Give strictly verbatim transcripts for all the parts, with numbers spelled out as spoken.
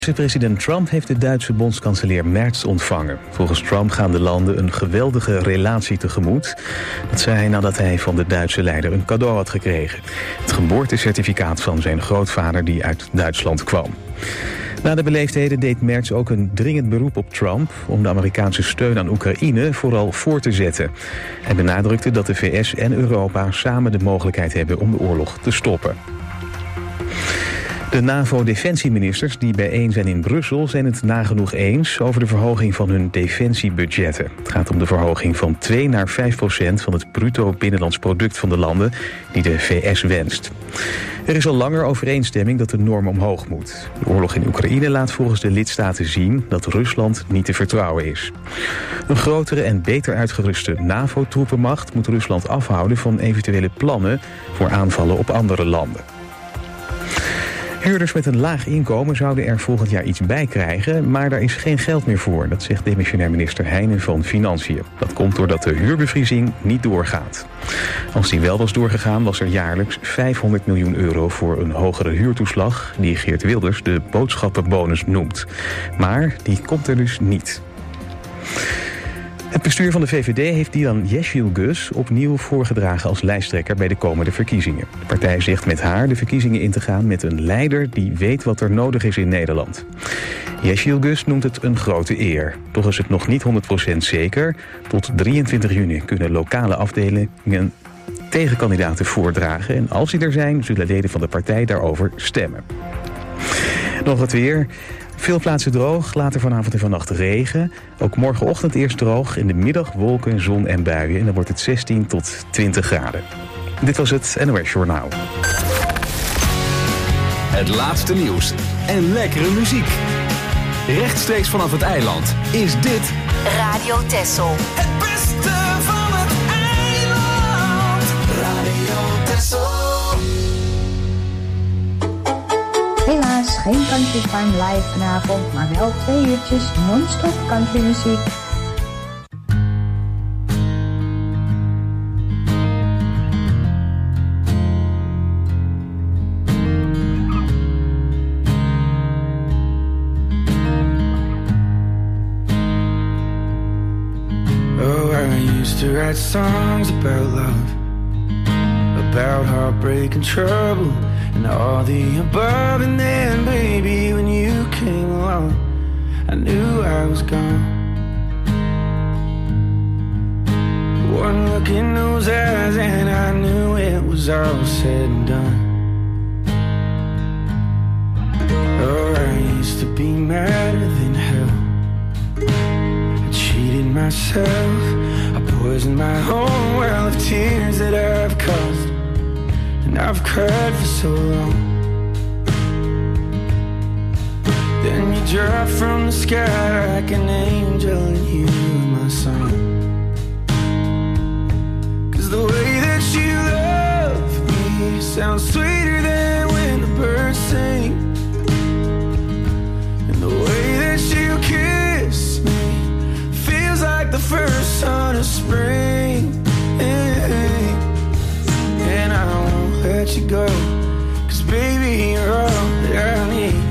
President Trump heeft de Duitse bondskanselier Merz ontvangen. Volgens Trump gaan de landen een geweldige relatie tegemoet. Dat zei hij nadat hij van de Duitse leider een cadeau had gekregen. Het geboortecertificaat van zijn grootvader die uit Duitsland kwam. Na de beleefdheden deed Merz ook een dringend beroep op Trump om de Amerikaanse steun aan Oekraïne vooral voor te zetten. Hij benadrukte dat de V S en Europa samen de mogelijkheid hebben om de oorlog te stoppen. De NAVO-defensieministers die bijeen zijn in Brussel zijn het nagenoeg eens over de verhoging van hun defensiebudgetten. Het gaat om de verhoging van twee naar vijf procent van het bruto binnenlands product van de landen die de V S wenst. Er is al langer overeenstemming dat de norm omhoog moet. De oorlog in Oekraïne laat volgens de lidstaten zien dat Rusland niet te vertrouwen is. Een grotere en beter uitgeruste NAVO-troepenmacht moet Rusland afhouden van eventuele plannen voor aanvallen op andere landen. Huurders met een laag inkomen zouden er volgend jaar iets bij krijgen, maar daar is geen geld meer voor. Dat zegt demissionair minister Heijnen van Financiën. Dat komt doordat de huurbevriezing niet doorgaat. Als die wel was doorgegaan, was er jaarlijks vijfhonderd miljoen euro voor een hogere huurtoeslag, die Geert Wilders de boodschappenbonus noemt. Maar die komt er dus niet. Het bestuur van de V V D heeft Dilan Yeşilgöz opnieuw voorgedragen als lijsttrekker bij de komende verkiezingen. De partij zegt met haar de verkiezingen in te gaan met een leider die weet wat er nodig is in Nederland. Yeşilgöz noemt het een grote eer. Toch is het nog niet honderd procent zeker. Tot drieëntwintig juni kunnen lokale afdelingen tegenkandidaten voordragen. En als die er zijn, zullen leden van de partij daarover stemmen. Nog het weer. Veel plaatsen droog, later vanavond en vannacht regen. Ook morgenochtend eerst droog, in de middag wolken, zon en buien. En dan wordt het zestien tot twintig graden. Dit was het N O S Journaal. Het laatste nieuws en lekkere muziek. Rechtstreeks vanaf het eiland is dit Radio Texel. Het beste van het eiland. Radio Texel. Helaas geen Country Time live vanavond, maar wel twee uurtjes non-stop country muziek. Oh, I used to write songs about love, about heartbreak and trouble, and all the above. And then, baby, when you came along, I knew I was gone. One look in those eyes and I knew it was all said and done. Oh, I used to be madder than hell. I cheated myself, I poisoned my own well of tears that I've caused, and I've cried for so long. Then you drop from the sky like an angel and you my song. Cause the way that you love me sounds sweeter than when the birds sing. And the way that you kiss me feels like the first sun of spring. And I won't let you go, cause baby you're all that I need.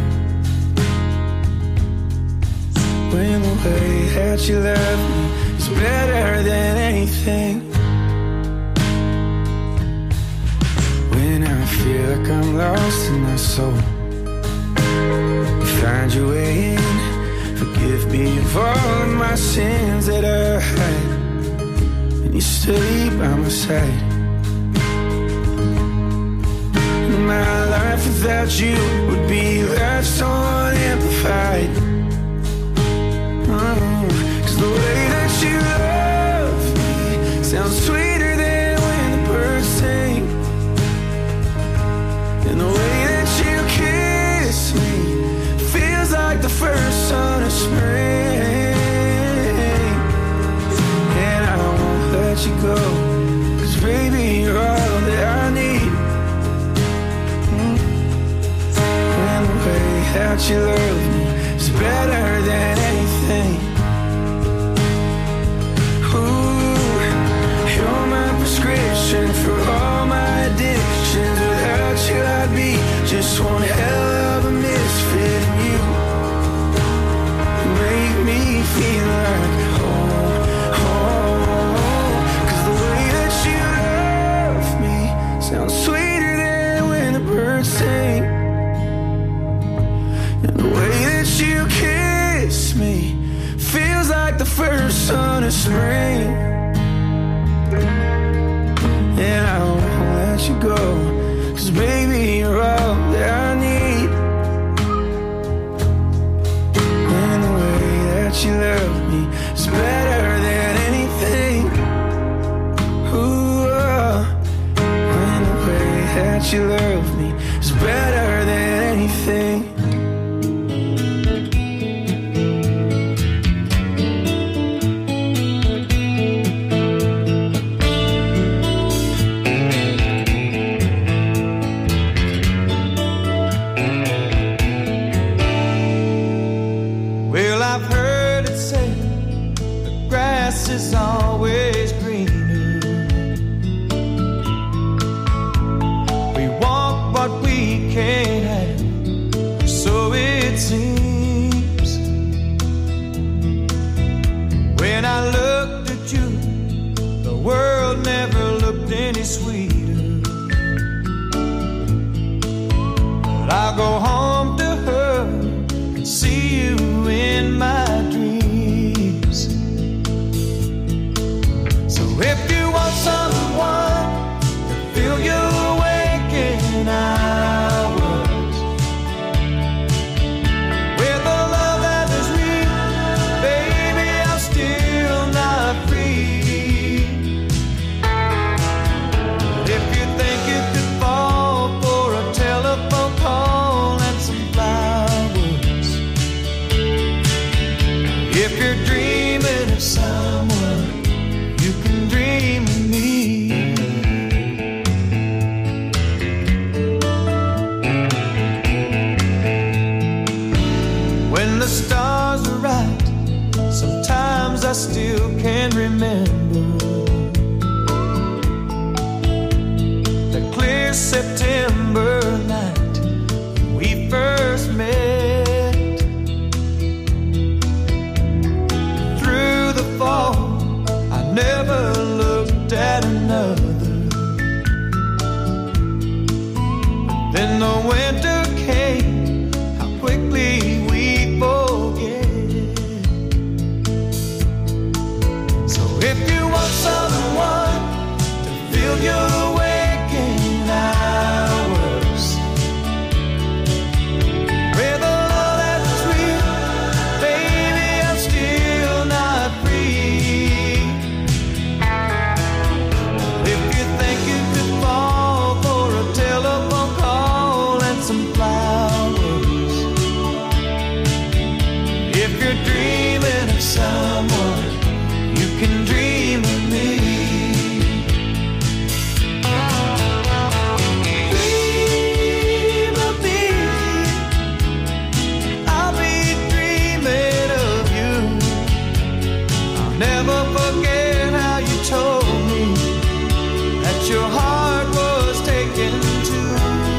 When the way that you love me is better than anything. When I feel like I'm lost in my soul, you find your way in. Forgive me of all of my sins that I hide, and you stay by my side. My life without you would be life so unamplified. Oh, cause the way that you love me sounds sweeter than when the birds sing. And the way that you kiss me feels like the first sun of spring. And I won't let you go, cause baby you're all that I need. That you love me is better than anything. Ooh, you're my prescription for all my addictions. Without you I'd be just one hell of a misfit. And you The way that you kiss me feels like the first sun of spring. And I won't let you go, 'cause baby, you're all that I need. And the way that you love me is better than anything. Ooh, oh. And the way that you love me is better than anything. Is always greener. We want what we can't have, so it seems. When I looked at you, the world never looked any sweeter. But I'll go home to her and see you in my dreams. If you want someone to fill your waking hours with a love that is real, baby, I'm still not free. If you think you could fall for a telephone call and some flowers, if you're dreaming of someone, you can dream of me. When the stars are right, sometimes I still can't remember the clear September night when we first met. Through the fall, never looked at another. But then the winter came, how quickly we forget. So if you want someone to fill your waking hours with a love that's real, baby, I'm still not free. If you think you could fall for a telephone call and some flowers, if you're dreaming of someone, you can dream of me. Dream of me, I'll be dreaming of you. I'll never forget how you told me that your heart was taken too.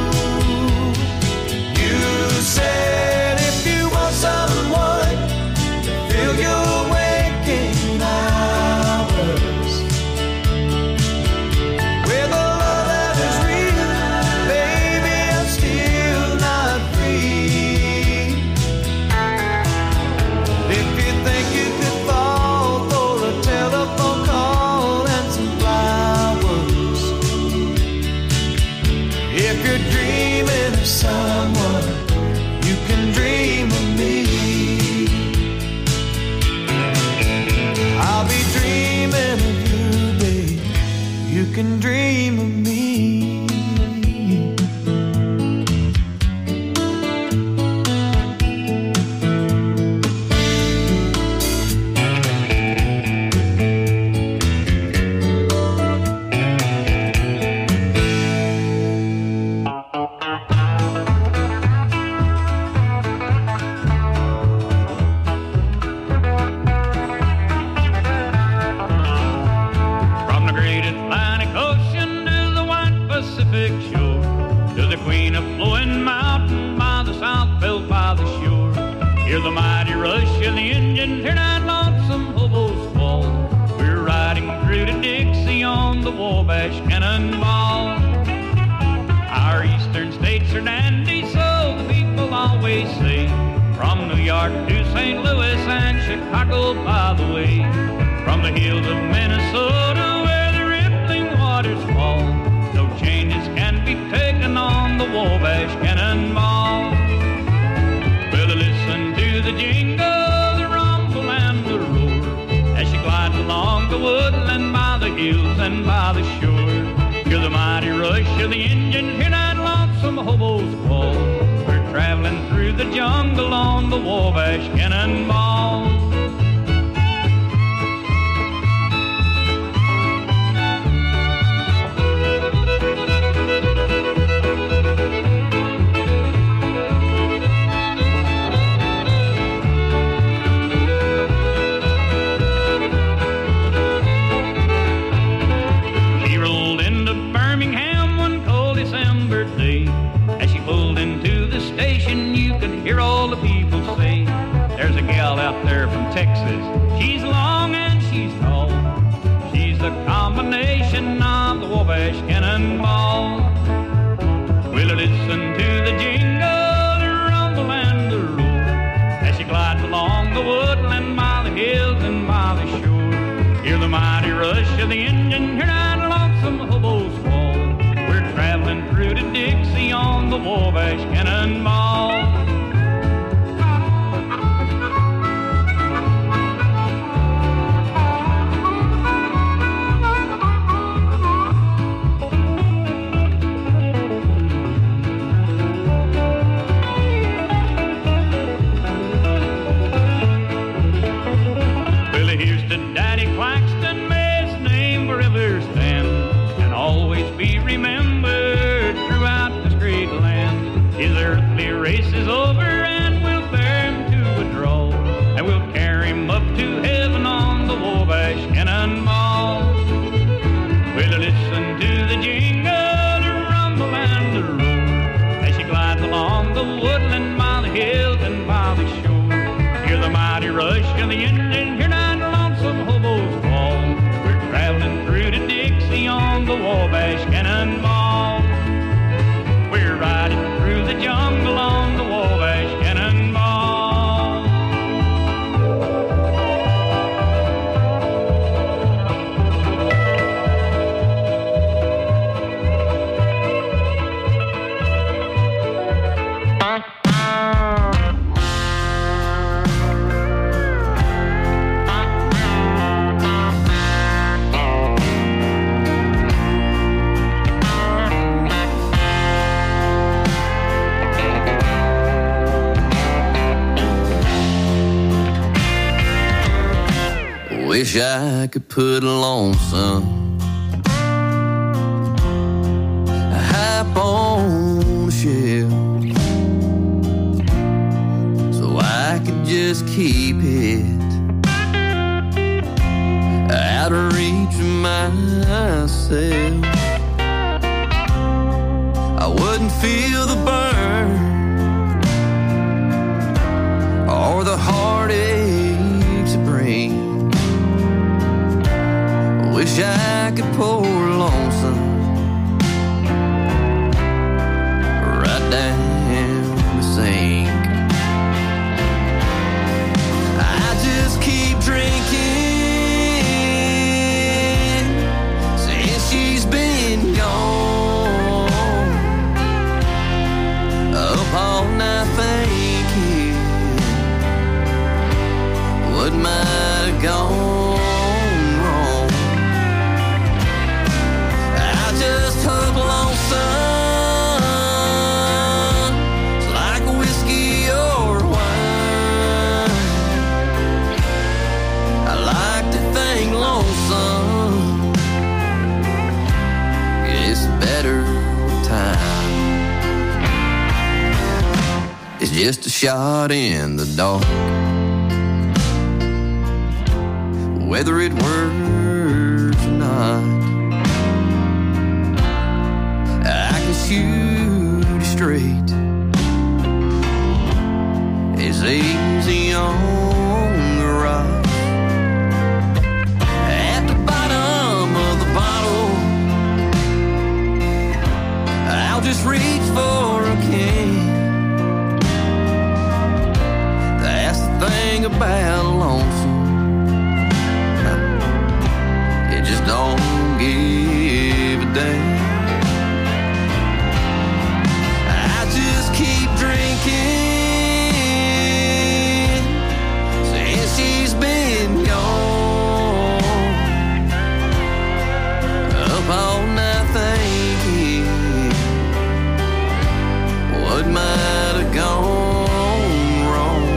You said if you want someone to fill your waking hours with a love that is real, baby, I'm still not free. If you think you could fall for a telephone call and some flowers, if you're dreaming of someone, you can dream of me. I'll be dreaming of you, babe. You can dream of me. From the great Atlantic Ocean to the white Pacific shore, to the Queen of Flowing Mountain by the South Belt by the shore. Hear the mighty rush of the engines, hear that lonesome hobo squall. We're riding through to Dixie on the Wabash Cannonball. Our eastern states are dandy, so the people always say. from New York to Saint Louis and Chicago by the way. From the hills of Minnesota where the rippling waters fall, no changes can be taken on the Wabash Cannonball. Well, listen to the jingle, the rumble and the roar as she glides along the woodland by the hills and by the shore. Hear the mighty rush of the engines, hear that lonesome hobo's call. We're traveling through the jungle on the Wabash Cannonball. Hear all the people say, there's a gal out there from Texas. She's long and she's tall. She's the combination of the Wabash Cannonball. We'll listen to the jingle, the rumble and the roar as she glides along the woodland by the hills and by the shore. Hear the mighty rush of the engine, hear that lonesome hobo's call. We're traveling through to Dixie on the Wabash Cannonball. Race is over and we'll bear him to a draw, and we'll carry him up to heaven on the Wabash Cannonball. We'll listen to the jingle, the rumble and the roar as she glides along the woodland by the hills and by the shore. Hear the mighty rush of the engine, hear that lonesome hobo's call. We're traveling through to Dixie on the Wabash Cannonball. We're riding through the jungle on the Wabash Cannonball. Wish I could put a lonesome hype on a shelf so I could just keep it out of reach of myself. I wouldn't feel the burn or the heartaches it brings. Wish I could pour lonesome right down the sink. I just keep drinking since she's been gone. Up all night thinking what might have gone. Just took lonesome, it's like whiskey or wine. I like to think lonesome, it's better with time. It's just a shot in the dark, whether it works or not. Shoot straight, it's easy on the rock. At the bottom of the bottle, I'll just reach for a can. about lonesome. It just don't give a damn. I just keep drinking since she's been gone. Up all night thinking what might have gone wrong.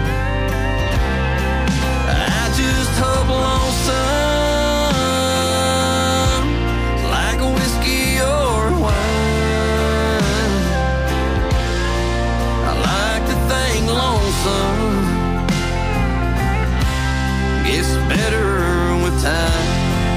I just hope lonesome like a whiskey or wine. I like to think lonesome gets better with time.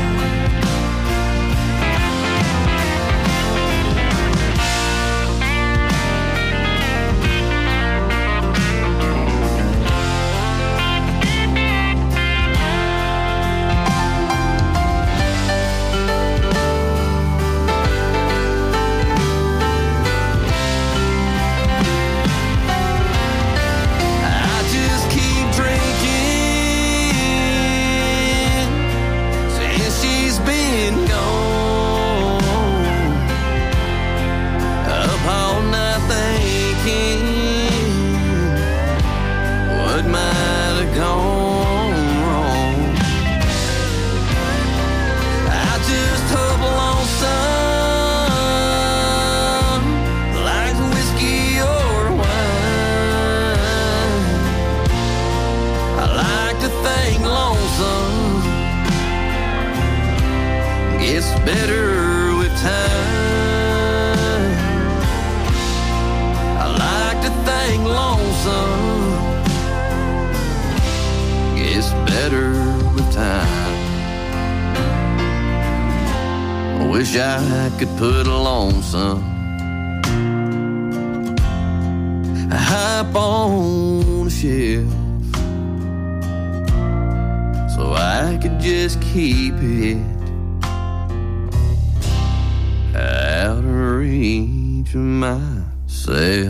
Better with time. I like to think lonesome gets better with time. I wish I could put a lonesome high on a shelf so I could just keep it out of reach of myself.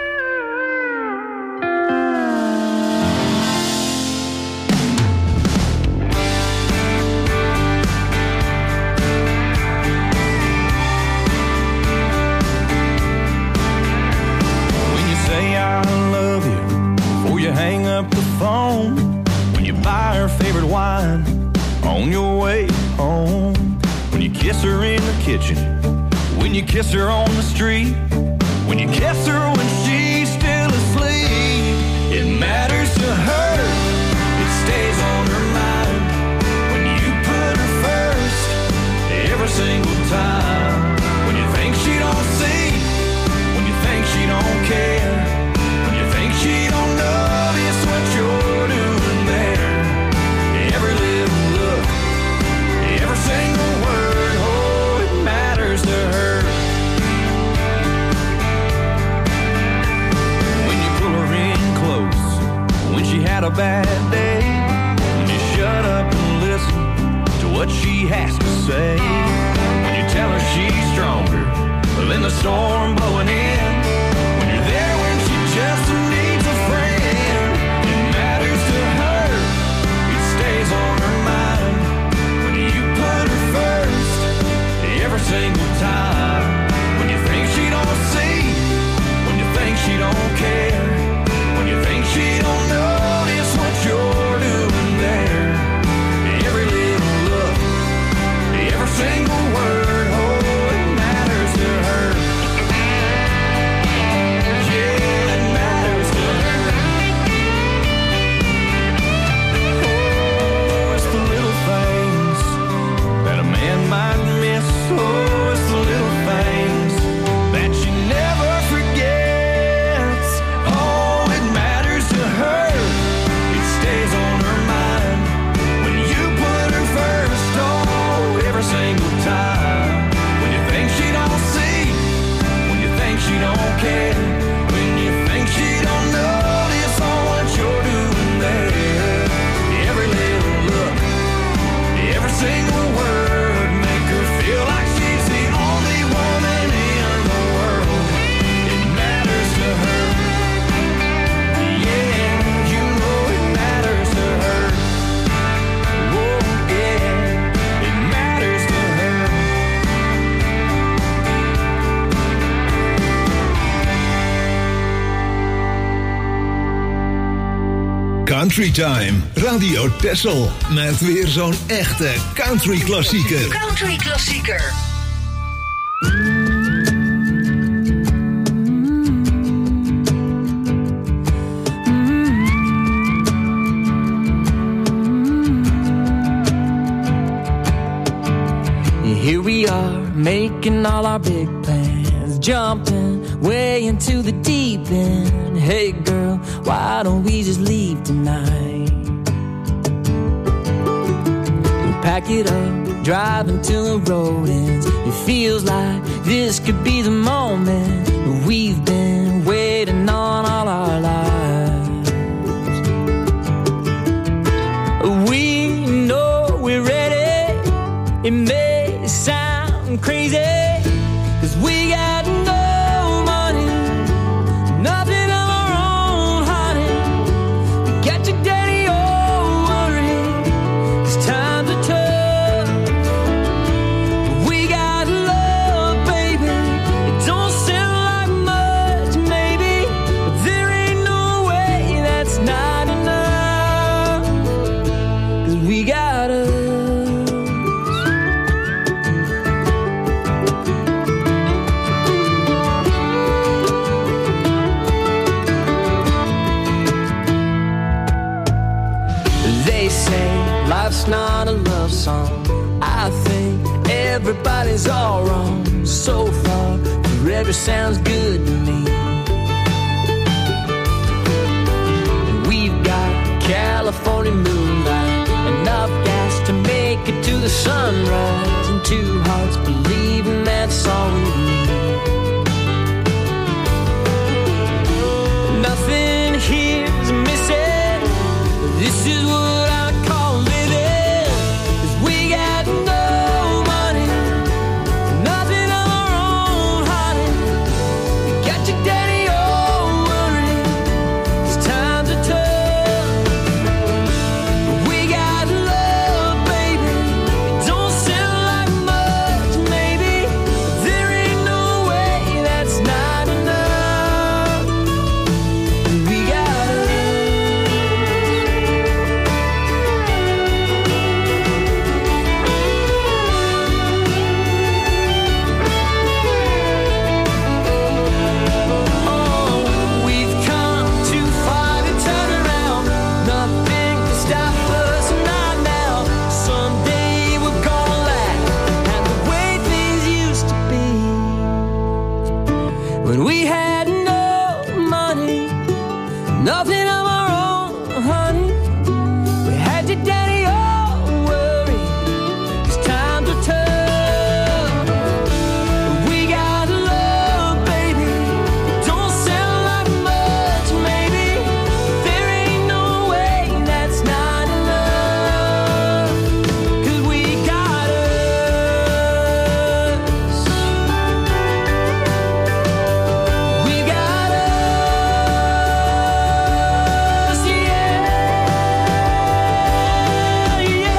When you say I love you before you hang up the phone, when you buy her favorite wine on your way home, when you kiss her in the kitchen, when you kiss her on the street, when you kiss her when she's still asleep, it matters to her, it stays on her mind. When you put her first, every single time. When you think she don't see, when you think she don't care, when you think she don't notice what you're doing there. Every little look, every single word, oh, it matters to her. When she had a bad day, when you shut up and listen to what she has to say, when you tell her she's stronger than the storm blowing in, when you're there when she just needs a friend, it matters to her, it stays on her mind. When you put her first, every single time. When you think she don't see, when you think she don't care, when you think she don't notice what you're doing there. Every little look, every single word, oh, it matters to her. Yeah, it matters Country Time, Radio Texel, met weer zo'n echte country klassieker. Country klassieker. Here we are, making all our big plans, jumping way into the deep end. Hey girl, why don't we just leave tonight? We'll pack it up, drive until the road ends. It feels like this could be the moment we've been waiting on all our lives. We know we're ready. It may sound crazy, 'cause we got no money, nothing of our own, honey. We got your daddy all worried, 'cause times are tough. We got love, baby. It don't sound like much, maybe, but there ain't no way that's not enough, 'cause we got us. Life's not a love song. I think everybody's all wrong so far. Forever sounds good to me. And we've got California moonlight, enough gas to make it to the sunrise, and two hearts believing that's all we need. Nothing here's missing. This is what I call living. 'Cause we got no money, nothing of our own, honey. We got your daddy all worried, 'cause times are tough. We got love, baby. It don't sound like much, maybe, but there ain't no way that's not enough. We got when we had no money, nothing of our own, honey. We had your daddy all worried, 'cause times were tough. We got love, baby. It don't sound like much, maybe. There ain't no way that's not enough, 'cause we got us. We got us, yeah, yeah.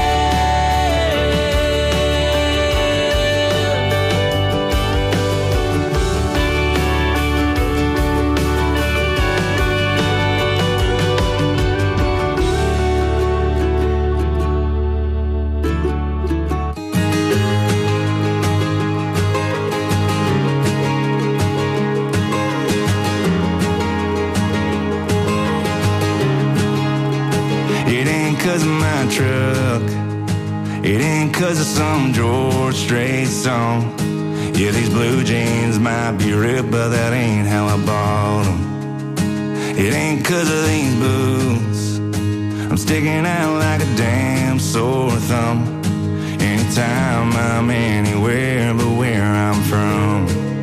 It ain't 'cause of my truck. It ain't 'cause of some George Strait song. Yeah, these blue jeans might be ripped, but that ain't how I bought them. It ain't 'cause of these boots. I'm sticking out like a damn sore thumb. Anytime I'm anywhere but where I'm from.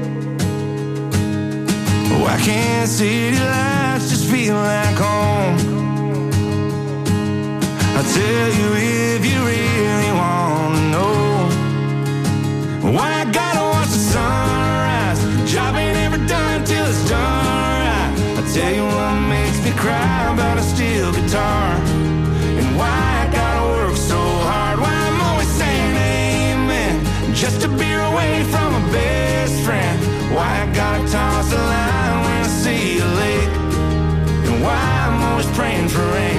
Why can't city lights just feel like home? I'll tell you if you really want to know. Why I gotta watch the sunrise, job ain't ever done till it's done right. I'll tell you what makes me cry about a steel guitar, and why I gotta work so hard, why I'm always saying amen just to be away from my best friend. Why I gotta toss a line when I see a lake, and why I'm always praying for rain.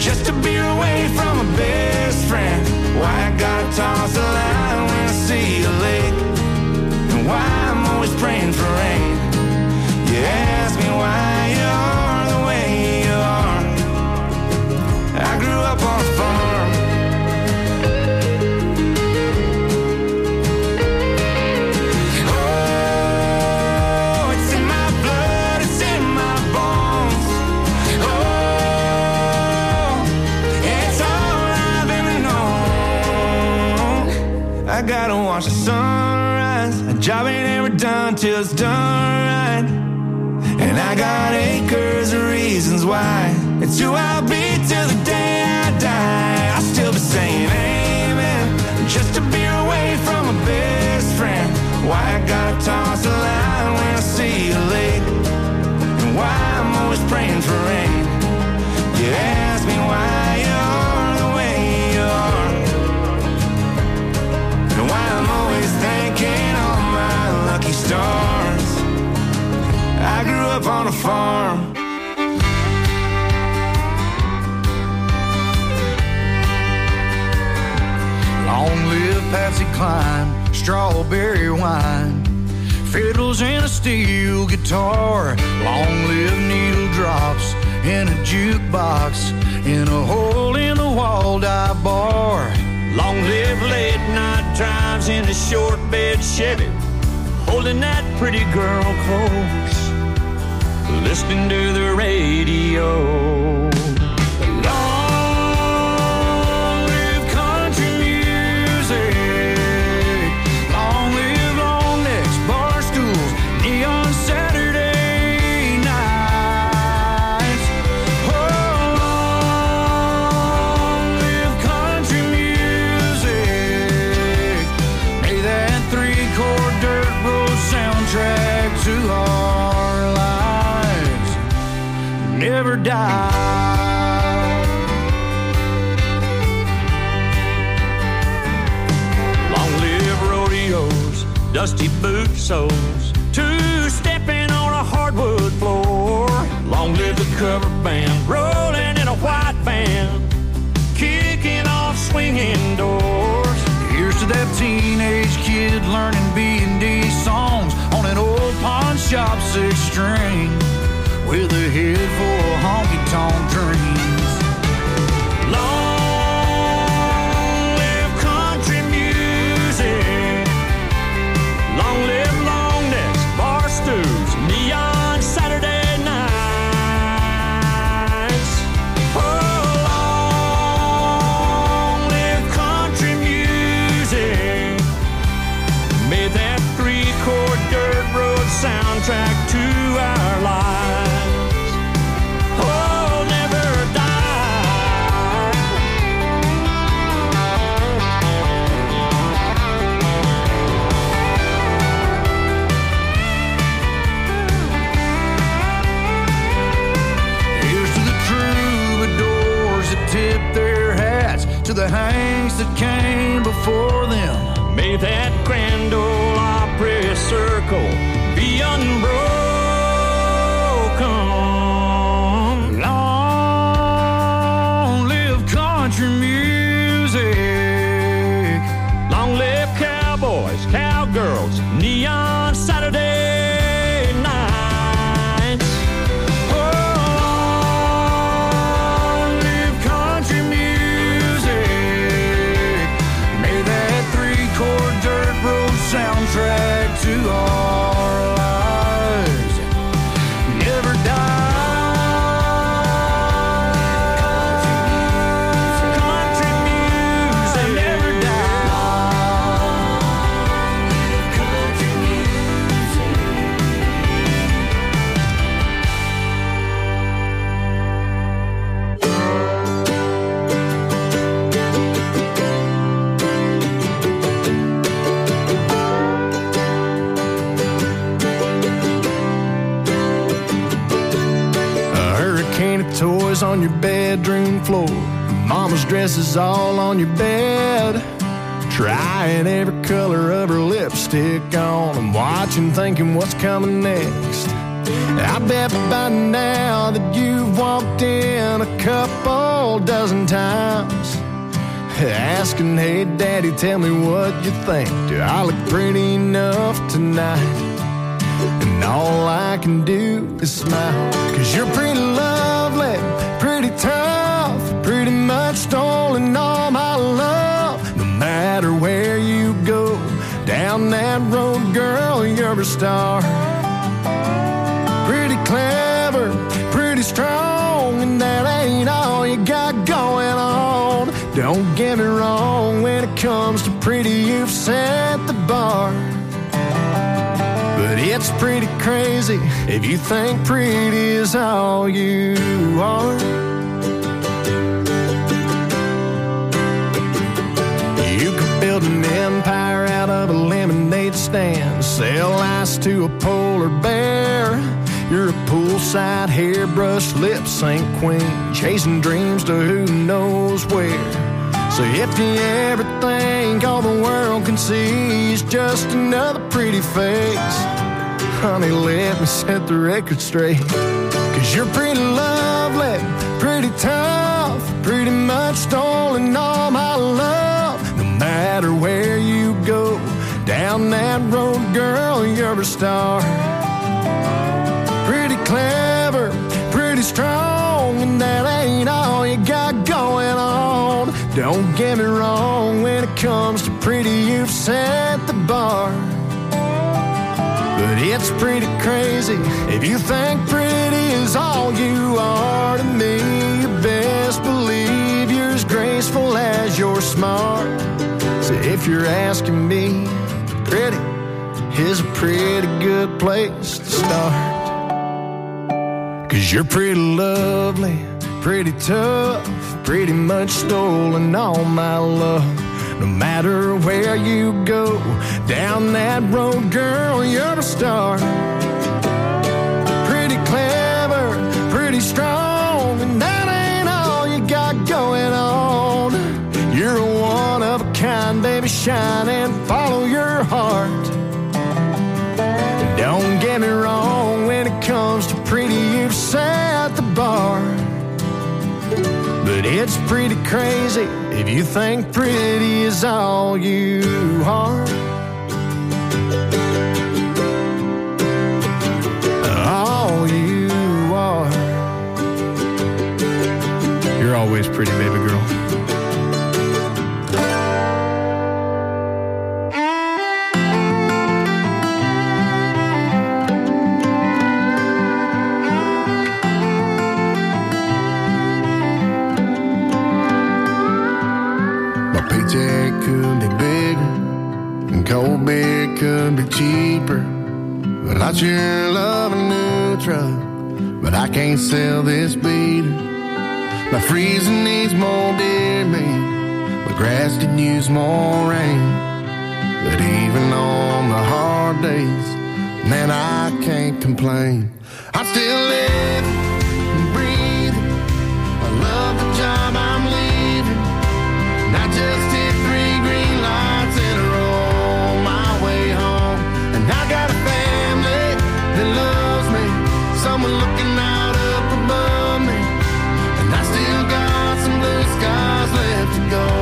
just a beer away from a best friend. Why I gotta toss the line when I see a lake, and why I'm always praying for rain. You ask me why you are the way you are. I grew up on a farm. Oh, it's in my blood, it's in my bones. Oh, it's all I've ever known. I gotta watch the sunrise. A job ain't ever done till it's done right. And I got acres of reasons why. It's who I'll be till the day I die. I'll still be saying amen, just to be away from a best friend. Why I gotta toss a line when I see a lake, and why I'm always praying for rain. You ask me why you're the way you are, and why I'm always thanking all my lucky stars. I grew up on a farm. Long live Patsy Cline, strawberry wine, fiddles and a steel guitar. Long live needle drops in a jukebox, in a hole in the wall dive bar. Long live late night drives in a short bed Chevy, holding that pretty girl close, listening to the radio. Long live country music. Long live long necks, bar stools, neon Saturday nights. Oh, long live country music. May that three-chord dirt road soundtrack to our lives never die. Long live rodeos, dusty boot soles, two-stepping on a hardwood floor. Long live the cover band, rolling in a white van, kicking off swinging doors. Here's to that teenage kid learning B and D songs on an old pawn shop six-string, with a head full of honky-tonk dreams. Long live country music. Long live long necks, bar stools, neon Saturday nights. Oh, long live country music. May that three-chord dirt road soundtrack to our lives, oh, never die. Here's to the troubadours that tip their hats to the hanks that came before them. May that grand ole Opry circle be unbroken. Long live country music. Long live cowboys, cowgirls, neon Saturday nights. Oh, long live country music. May that three-chord dirt road soundtrack to our lives never die. Country music never die. Country music. Toys on your bedroom floor, mama's dresses all on your bed, trying every color of her lipstick on and watching, thinking what's coming next. I bet by now that you've walked in a couple dozen times, asking, hey, daddy, tell me what you think. Do I look pretty enough tonight? And all I can do is smile, 'cause you're pretty lovely, pretty tough, pretty much stolen all my love. No matter where you go, down that road, girl, you're a star. Pretty clever, pretty strong, and that ain't all you got going on. Don't get me wrong, when it comes to pretty, you've set the bar. But it's pretty crazy if you think pretty is all you are. You could build an empire out of a lemonade stand, sell ice to a polar bear. You're a poolside hairbrush lip sync queen, chasing dreams to who knows where. So if you ever think all the world can see is just another pretty face, honey, let me set the record straight. 'Cause you're pretty lovely, pretty tough, pretty much stolen all my love. No matter where you go, down that road, girl, you're a star. Pretty clever, pretty strong, and that ain't all you got going on. Don't get me wrong, when it comes to pretty, you've set the bar. But it's pretty crazy if you think pretty is all you are to me. You best believe you're as graceful as you're smart. So if you're asking me, pretty is a pretty good place to start. 'Cause you're pretty lovely, pretty tough, pretty much stolen all my love. No matter where you go, down that road, girl, you're a star. Pretty clever, pretty strong, and that ain't all you got going on. You're a one of a kind, baby, shine and follow your heart. Don't get me wrong, when it comes to pretty, you've set the bar. But it's pretty crazy if you think pretty is all you are. All you are. You're always pretty, baby girl. Cold beer could be cheaper, but I sure love a new truck. But I can't sell this beater. My freezer needs more beer, man. My grass could use more rain. But even on the hard days, man, I can't complain. I'm still living and breathing. I love the job I'm leaving. And I just hit three green lights in a row. I got a family that loves me, someone looking out up above me, and I still got some blue skies left to go.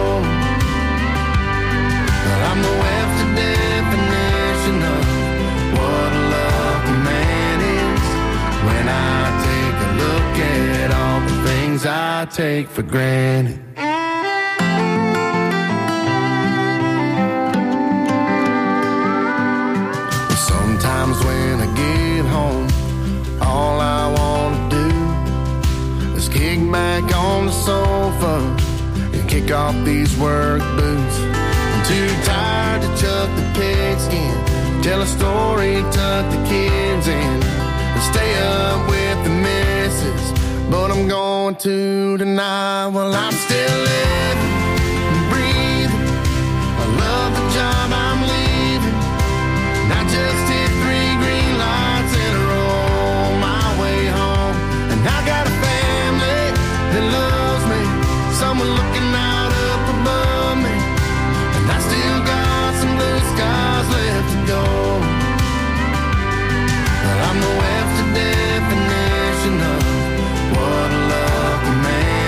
But I'm the Webster definition of what a lucky man is, when I take a look at all the things I take for granted. Sometimes when I get home, all I want to do is kick back on the sofa and kick off these work boots. I'm too tired to chuck the pigskin, tell a story, tuck the kids in, and stay up with the missus. But I'm going to tonight. Well, I'm still living and breathing. I love the job I'm leaving. And I just hit three green lights in a row on my way home. And I got a family that loves me, someone looking out up above me. And I still got some blue skies left to go. But I'm the Webster definition of what a lucky man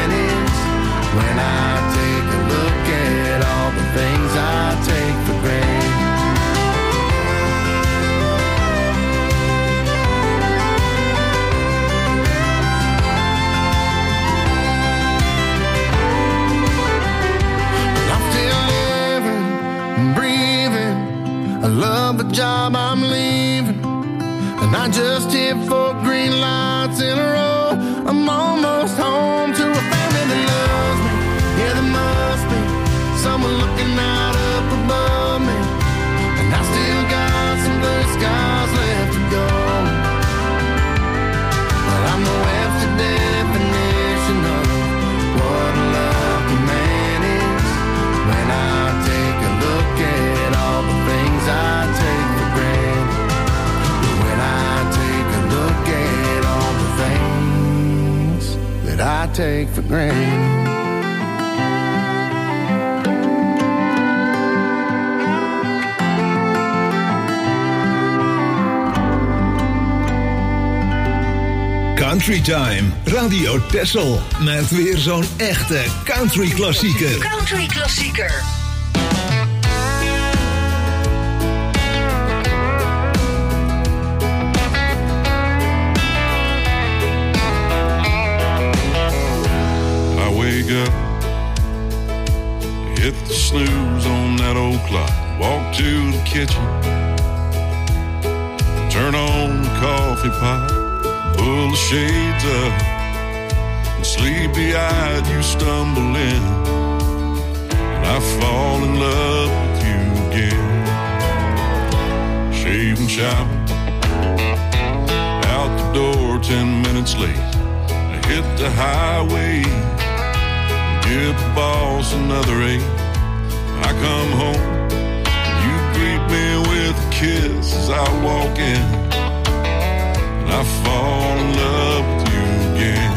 love the job I'm leaving, and I just hit four green lights in a row. I'm almost home to a family that loves me. Yeah, there must be someone looking out up above me, and I still got some blue skies left to go. But I'm the Webster definition of what a lucky man is. When I take a look at all the things I take for granted, when I take a look at all the things that I take for granted. Country Time, Radio Texel, met weer zo'n echte country klassieker. Country klassieker. I wake up, hit the snooze on that old clock, walk to the kitchen, turn on the coffee pot, pull the shades up, and sleepy-eyed you stumble in, and I fall in love with you again. Shave and shower, out the door ten minutes late. I hit the highway, give the boss another eight. I come home, you greet me with a kiss as I walk in, I fall in love with you again.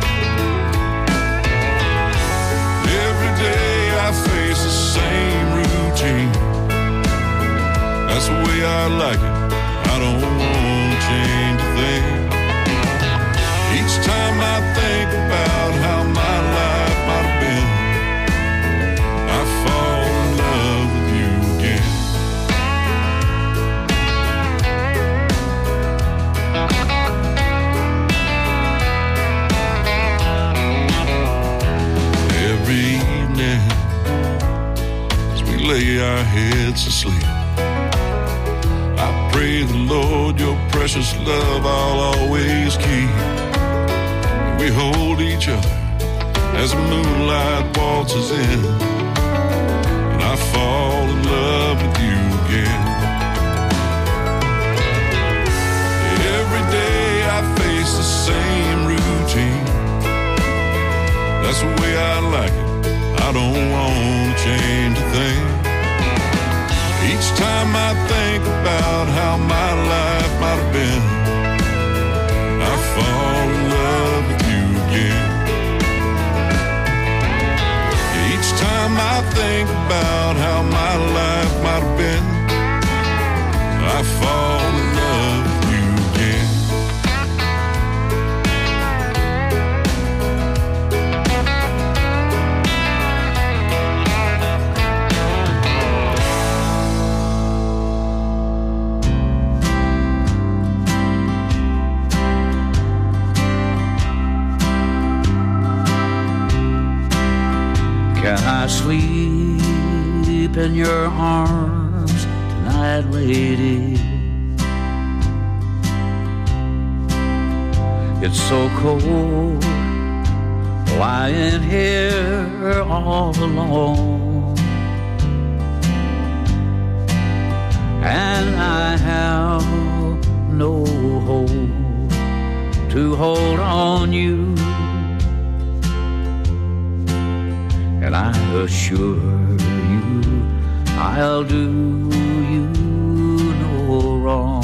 Every day I face the same routine. That's the way I like it, I don't want to change a thing. Each time I think about how my life might have been, I fall in love with you again. Every evening, as we lay our heads to sleep, I pray the Lord your precious love I'll always keep. We hold each other as the moonlight waltzes in, and I fall in love with you again. Every day I face the same routine. That's the way I like it, I don't want to change a thing. Each time I think about how my life might have been, I fall in love with you again. Each time I think about how my life might have been, I fall in love with you again. Can I sleep in your arms tonight, lady? It's so cold, lying here all alone, and I have no hope to hold on you. And I assure you, I'll do you no wrong.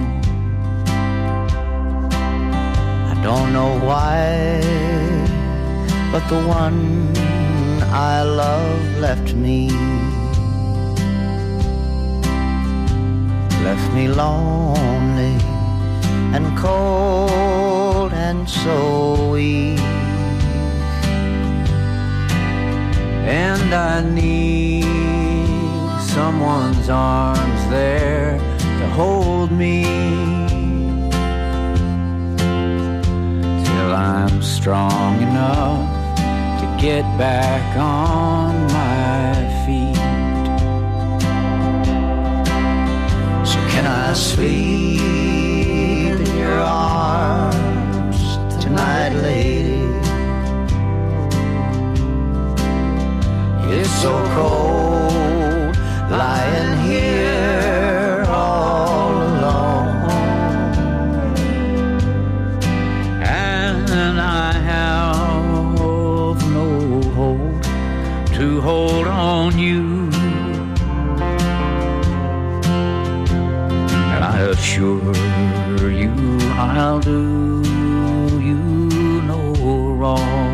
I don't know why, but the one I love left me, left me lonely and cold and so weak. And I need someone's arms there to hold me till I'm strong enough to get back on my feet. Can I sleep in your arms tonight, lady? It's so cold lying here all alone, and I have no hope to hold on you. And I assure you I'll do you no wrong.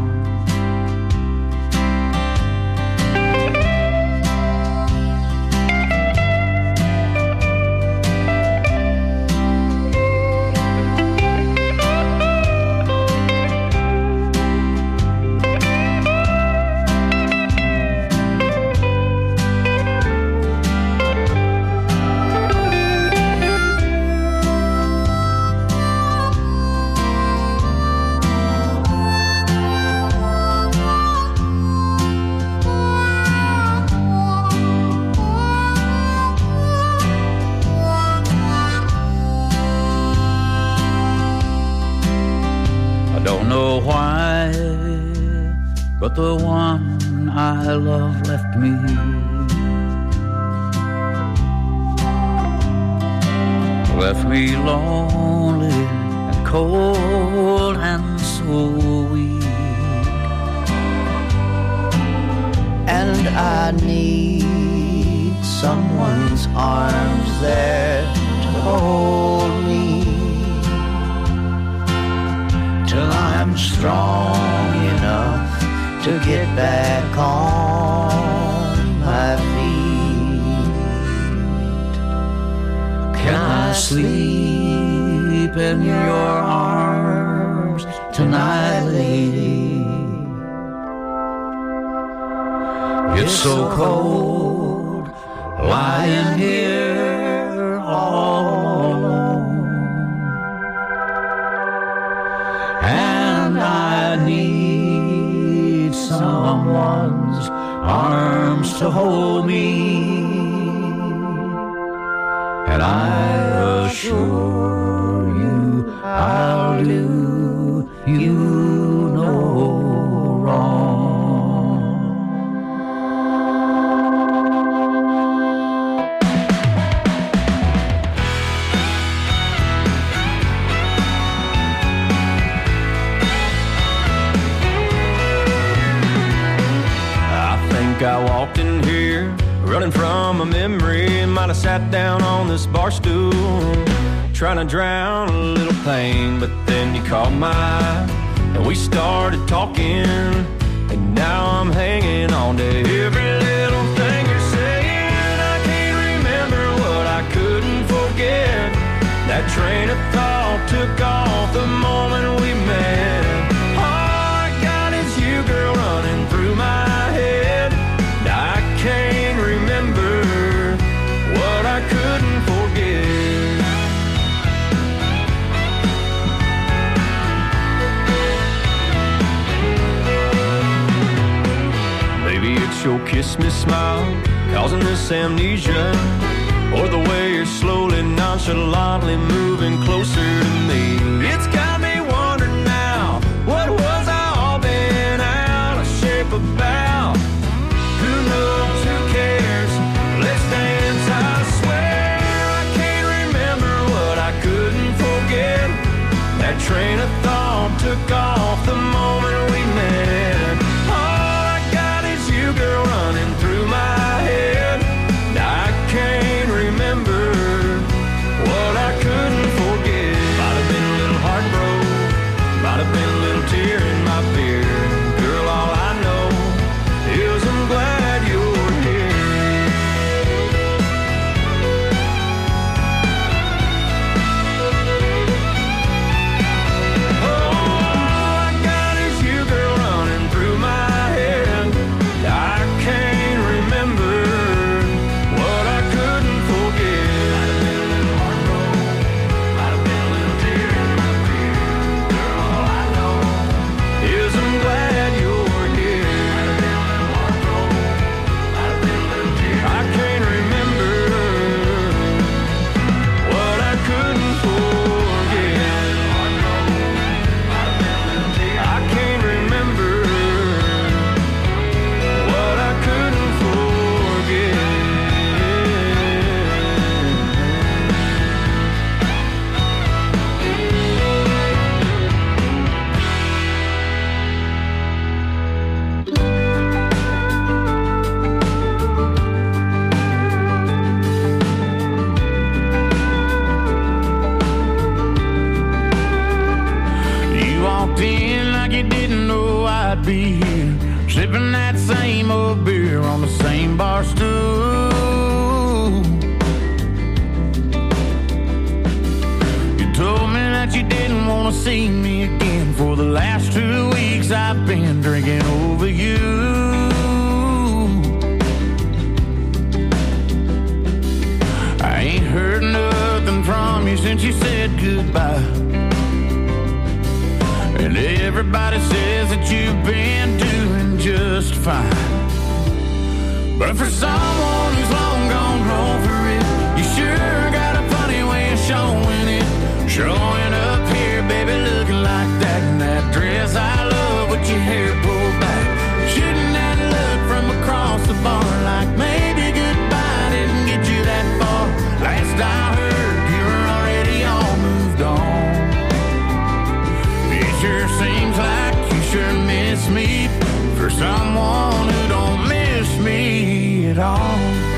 But the one I love left me. Left me lonely and cold and so weak. And I need someone's arms there to hold me till I'm strong enough to get back on my feet. Can I sleep in your arms tonight, lady? It's so cold lying here all alone, and I need someone's arms to hold me, and I assure you I'll do you no wrong. I walked in here running from a memory. Might have sat down on this bar stool trying to drown a little pain, but then you caught my eye and we started talking, and now I'm hanging on to every little thing you're saying. I can't remember what I couldn't forget. That train of thought took off the moment we met. All I got is you, girl, running through my head. I can't remember what I couldn't forget. Maybe it's your kiss me smile causing this amnesia, or the way you're slowly, nonchalantly moving closer to me. It's got me wondering now, what was I all been out of shape about? Who knows, who cares? Let's dance, I swear. I can't remember what I couldn't forget. That train of thought took off the moment we met. All I got is you, girl, running through my head. I can't remember what I couldn't forget. Might have been a little heartbroken, might have been a little tear in my beard. Girl, all I know is I'm glad you're here. Oh, all see me again. For the last two weeks I've been drinking over you. I ain't heard nothing from you since you said goodbye. And everybody says that you've been doing just fine. But for someone who's long gone home for it, you sure got a funny way of showing it. Showing up here, baby, looking like that in that dress I love with your hair pulled back. Shooting that look from across the bar like maybe goodbye didn't get you that far. Last I heard, you were already all moved on. It sure seems like you sure miss me for someone who don't miss me at all.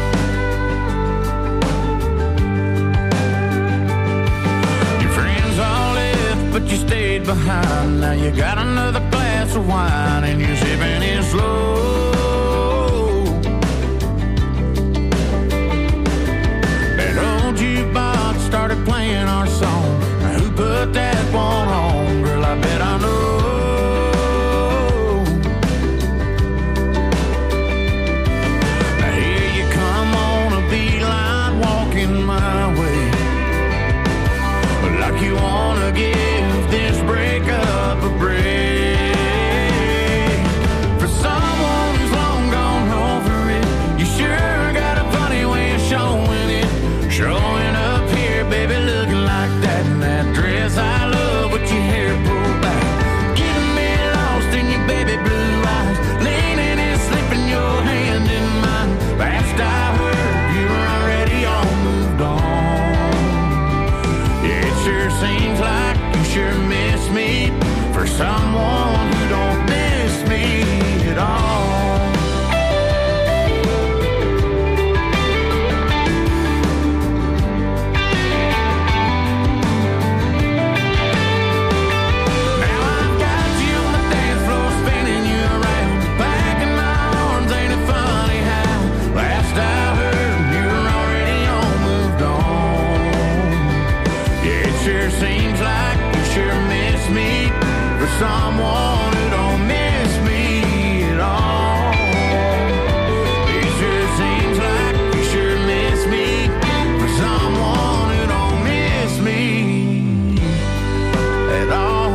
But you stayed behind. Now you got another glass of wine and you're sipping it slow. That old jukebox started playing our song. Now who put that one on? Girl, I bet I know. Now here you come on a beeline walking my way, like you wanna give this breakup a break. For someone who's long gone over it, you sure got a funny way of showing it. Showing up here, baby, looking like that in that dress I love with your hair pulled back. Getting me lost in your baby blue eyes, leaning and slipping your hand in mine. Last I heard, you were already all moved on. Yeah, it sure seems like you sure miss me for someone who don't miss me at all. Now I've got you on the dance floor, spinning you around, back in my arms. Ain't it funny how last I heard you were already all moved on. Yeah, it sure seems like you sure miss me for someone who don't miss me at all. It sure seems like you sure miss me for someone who don't miss me at all.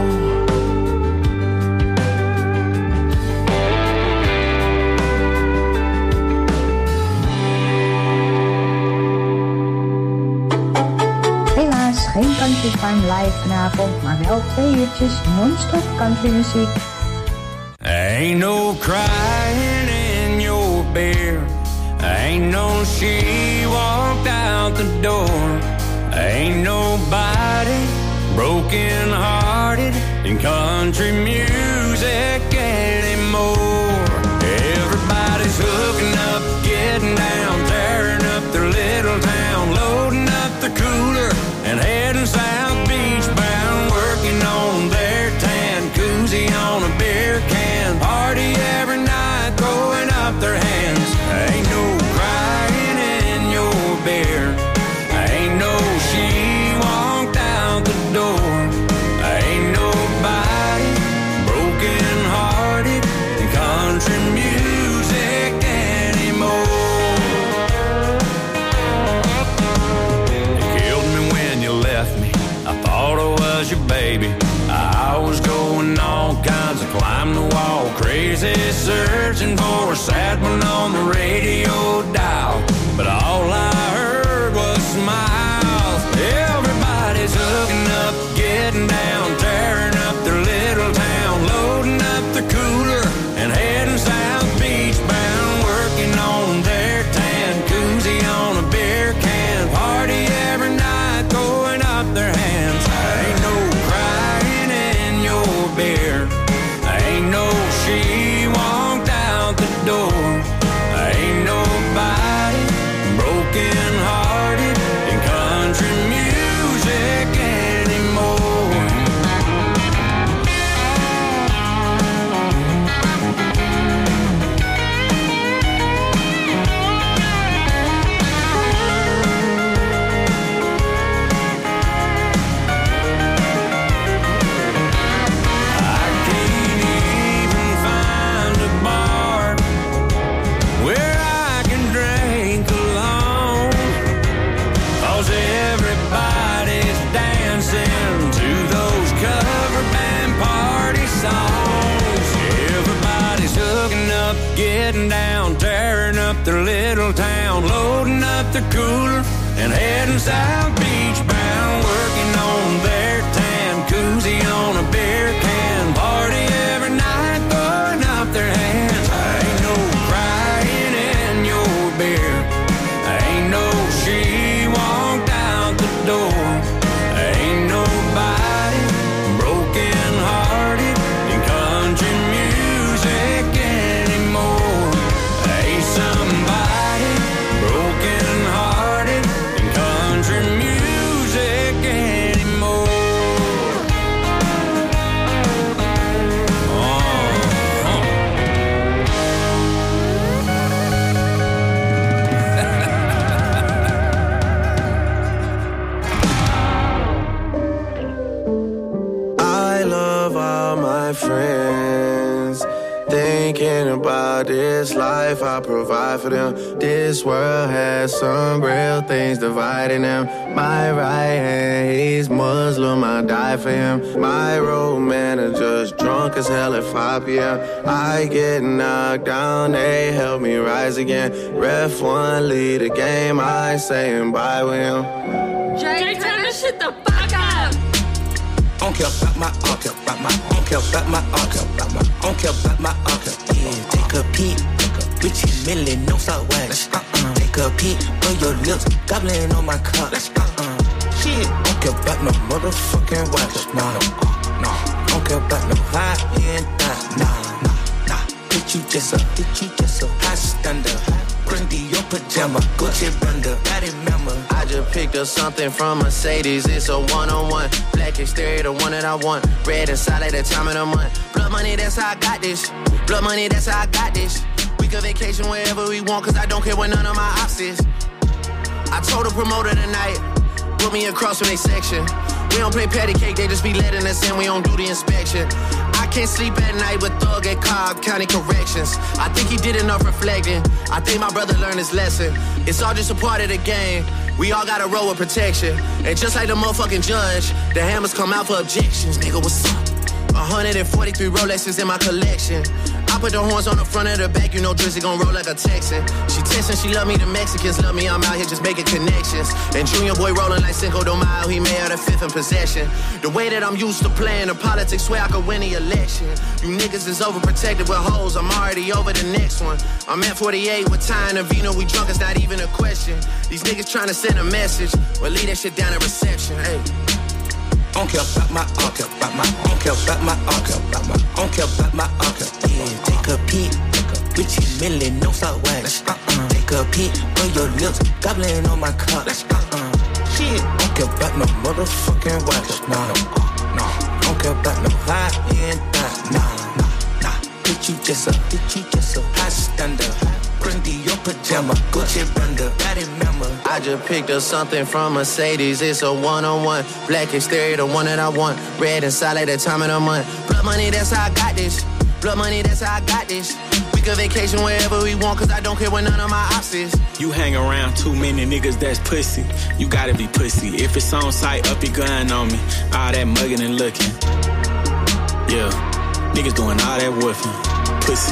Helaas geen Country Time live vanavond, maar wel twee uurtjes non-stop country muziek. Ain't no crying in your beer. Ain't no she walked out the door. Ain't nobody broken hearted in country music anymore. Everybody's hooking up, getting down, tearing up their little town, loading up the cooler and heading South Beach bound, working on their tan, koozie on a beer can, party every night, throwing up their hands. Ain't no crying in your beer. Ain't no she walked out the door. Ain't nobody broken hearted in country music anymore. You killed me when you left me. I thought I was your baby. I was going all kinds of climb the wall crazy, searching for a sad one on the radio dial. But all I heard was smiles. Everybody's hooking up, getting down, tearing up their little town, loading up the cooler and heading South Beach bound, working on their tan, koozie on a beer can, party every night, throwing up their hands. Ain't no crying in your beer. Ain't no she walked out the door. Ain't no getting down, tearing up their little town, loading up the cooler and heading south beach bound, working on their tan, koozie on a beer can, party every night, throwing up their hands. Ain't no crying in your beer, ain't no she walked out the door, ain't nobody broken hearted in country music anymore. Ain't somebody broken hearted in country music anymore. I love all my friends, thinking about this life I provide for them. This world has some real things dividing them. My right hand, he's Muslim, I die for him. My road manager's drunk as hell at five p.m. I get knocked down, they help me rise again. Ref one, lead the game, I saying bye with him. Jay, turn this shit the fuck up. I don't care about my uncle, about my uncle, about my uncle, about my uncle, about my uncle. Yeah, take a peek, Richie Millie, no Southwest. Uh-uh. Take a peek on your lips, gobbling on my cup. Uh-uh. Shit, I don't care about no motherfucking watch. No, no, I don't care about no high-end thigh. Nah, nah, nah. Bitch, you just a, bitch, you just a high standard. Brandy, your pajama, Gucci bundle, body member. I just picked up something from Mercedes. It's a one-on-one. Black exterior, the one that I want. Red inside at the time of the month. Blood money, that's how I got this. Blood money, that's how I got this. We can vacation wherever we want, cause I don't care what none of my ops is. I told the promoter tonight, put me across from their section. We don't play patty cake, they just be letting us in, we don't do the inspection. I can't sleep at night with Thug at Cobb County Corrections. I think he did enough reflecting. I think my brother learned his lesson. It's all just a part of the game. We all gotta roll with protection. And just like the motherfucking judge, the hammers come out for objections. Nigga, what's up? one hundred forty-three Rolexes in my collection. I put the horns on the front of the back, you know Drizzy gon' roll like a Texan. She textin', she love me, the Mexicans love me, I'm out here just making connections. And Junior Boy rolling like Cinco de Mayo, he made out of fifth in possession. The way that I'm used to playing the politics, swear I could win the election. You niggas is overprotected with hoes, I'm already over the next one. I'm at forty-eight with Ty and Avino, we drunk, it's not even a question. These niggas trying to send a message, well leave that shit down at reception, hey. I don't care about my uncle, about my uncle, about my uncle, about my uncle, about my uncle. Yeah, take a peek, Richie Millie, no Southwest. Uh-uh. Take a peek on your lips, gobbling on my cup. Uh-uh. Shit, I don't care about no motherfucking watch. No, no, I don't care about no high-end thigh. Nah, nah, nah. Bitch, you just a, bitch, you just a high standard. Brandy, your pajama, Gucci bundle, body member. I just picked up something from Mercedes. It's a one-on-one. Black exterior, the one that I want. Red inside at the time of the month. Blood money, that's how I got this. Blood money, that's how I got this. We can vacation wherever we want, cause I don't care what none of my ops is. You hang around too many niggas that's pussy. You gotta be pussy. If it's on site, up your gun on me. All that mugging and looking. Yeah, niggas doing all that woofing. Pussy.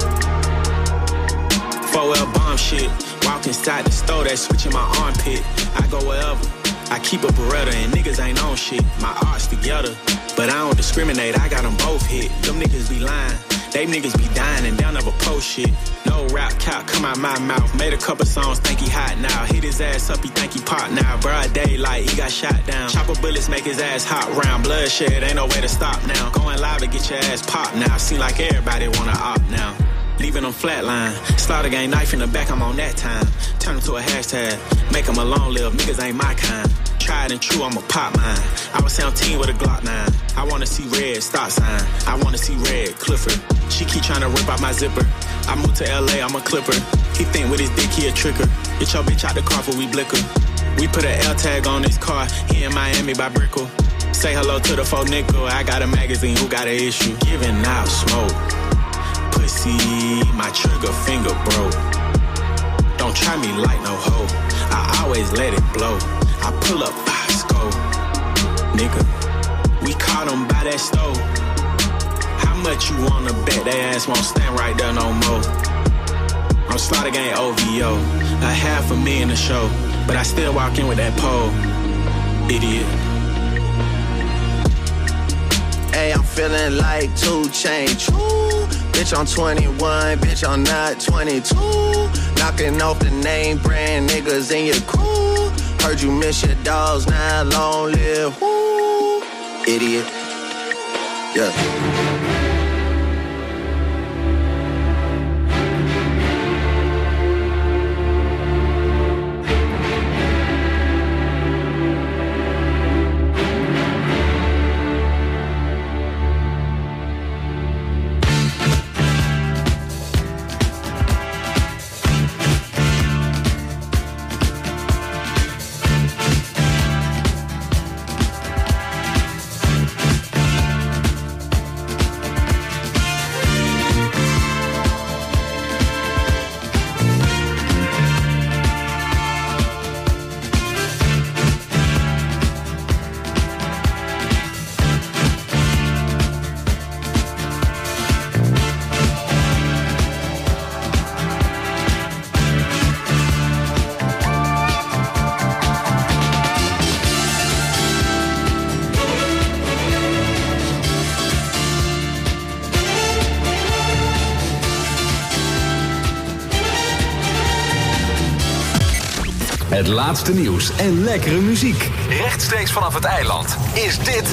four L bomb shit. Walk inside the store, that switch in my armpit. I go wherever. I keep a Beretta and niggas ain't on shit. My art's together, but I don't discriminate. I got them both hit. Them niggas be lying. They niggas be dying and they'll never post shit. No rap cap come out my mouth. Made a couple songs, think he hot now. Hit his ass up, he think he pop now. Broad daylight, he got shot down. Chopper bullets make his ass hot round. Bloodshed, ain't no way to stop now. Going live to get your ass popped now. Seem like everybody wanna opt now. Leaving them flatline. Slaughter gang knife in the back, I'm on that time. Turn them to a hashtag. Make them a long live, niggas ain't my kind. Tried and true, I'm a pop mine. I was seventeen with a Glock nine. I wanna see red, stop sign. I wanna see red, Clifford. She keep trying to rip out my zipper. I moved to L A, I'm a clipper. He think with his dick he a tricker. Get your bitch out the car for we blicker. We put an L tag on his car. He in Miami by Brickell. Say hello to the faux nickel. I got a magazine, who got an issue? Giving out smoke. Pussy, my trigger finger broke. Don't try me like no hoe. I always let it blow. I pull up five scope. Nigga, we caught him by that stove. How much you wanna bet they ass won't stand right there no more? the game O V O. A half a million a show, but I still walk in with that pole. Idiot. Hey, I'm feeling like two Chainz. Bitch, I'm twenty-one, bitch, I'm not twenty-two. Knocking off the name brand niggas in your crew. Heard you miss your dogs, now long live. Woo. Idiot. Yeah. Het laatste nieuws en lekkere muziek. Rechtstreeks vanaf het eiland is dit...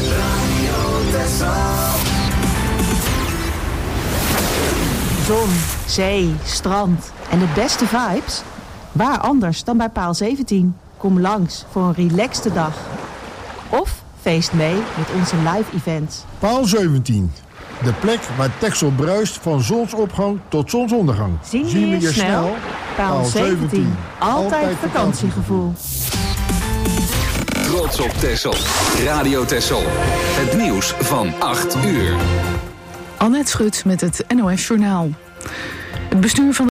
Zon, zee, strand en de beste vibes? Waar anders dan bij Paal zeventien? Kom langs voor een relaxte dag. Of feest mee met onze live events. Paal zeventien. De plek waar Texel bruist van zonsopgang tot zonsondergang. Zien we je, je snel? snel? Paal zeventien. Altijd vakantiegevoel. Trots op Texel. Radio Texel. Het nieuws van acht uur. Annette Schut met het N O S Journaal. Het bestuur van